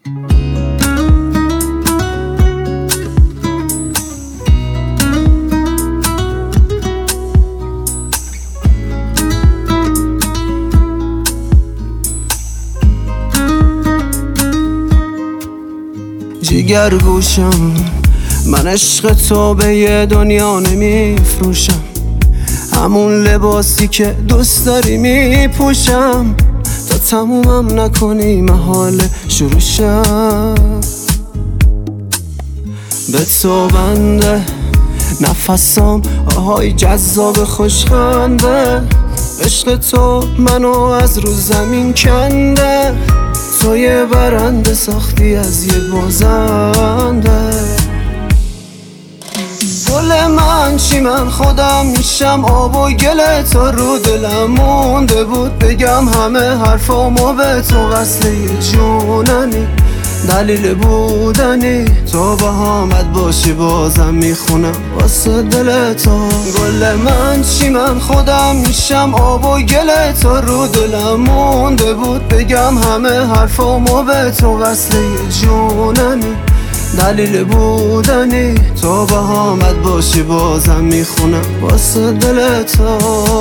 جیگر گوشم، من عشق تو به یه دنیا نمیفروشم، همون لباسی که دوست داری میپوشم، تا تمومم نکنی محال شروع شم. به تو بنده نفسام، آهای جذاب خوشخنده، عشق تو منو از رو زمین کنده، تو یه برنده ساختی از یه بازنده. گل من چی، من خودم میشم آب و گل تو، رو دلم مونده بود بگم همه حرفامو به تو، وصله جوننی دلیل بودنی، تو بهامت باشی بازم میخونم واسه دل تو. گل من چی، من خودم میشم آب و گل تو، رو دلم مونده بود بگم همه حرفامو به تو، وصله جوننی دلیل بودنی، تو بهامت باشی بازم میخونم واسه دل تو.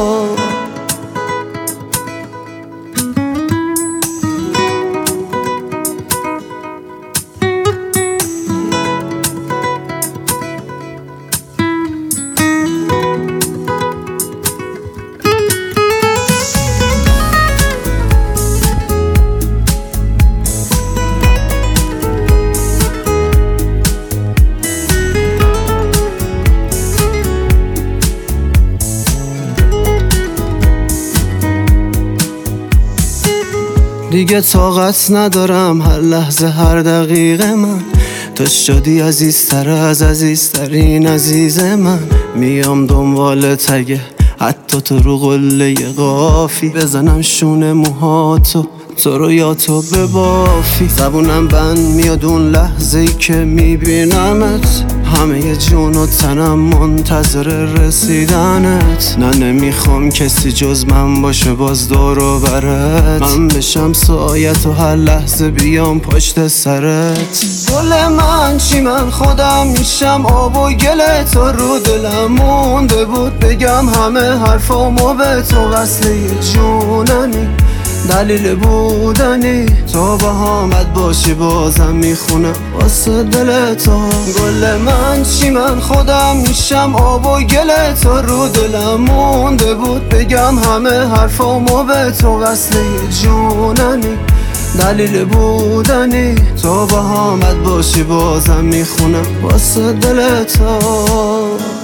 دیگه طاقت ندارم هر لحظه هر دقیقه من، تو شدی عزیزتر از عزیزترین عزیز من. میام دنبال تگه حتی تو رو قله قافی، بزنم شونه موهاتو تو رو یا تو ببافی. زبونم بند میاد اون لحظه‌ای که میبینمت، همه جون و تنم منتظر رسیدنت. نه نمیخوام کسی جز من باشه باز دور و برت، من بشم سایت و هر لحظه بیام پشت سرت. گل من چی، من خودم میشم آب و گل تو، رو دلم مونده بود بگم همه حرفامو به تو، وصله جوننی دلیل بودنی، تو بهامت باشی بازم میخونم واسه دل تو. گل من چی، من خودم میشم آب و گل تو، رو دلم مونده بود بگم همه حرفامو به تو، وصله جوننی دلیل بودنی، تو بهامت باشی بازم میخونم واسه دل تو.